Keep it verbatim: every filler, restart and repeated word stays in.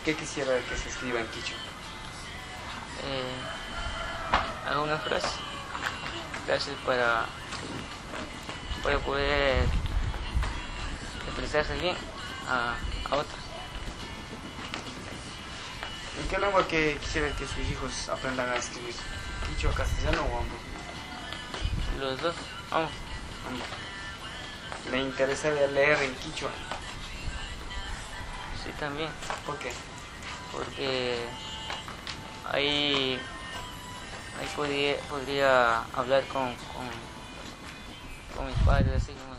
¿Qué quisiera que se escriba en quichua? Eh, algunas frases, frases para, para poder expresarse bien a, a otros. ¿En qué lengua que quisiera que sus hijos aprendan a escribir? ¿Quichua, castellano o ambos? Los dos, vamos. Ambos. ¿Le interesaría leer en quichua? Sí, también, ¿Por qué? porque ahí, ahí podría, podría hablar con, con, con mis padres, así como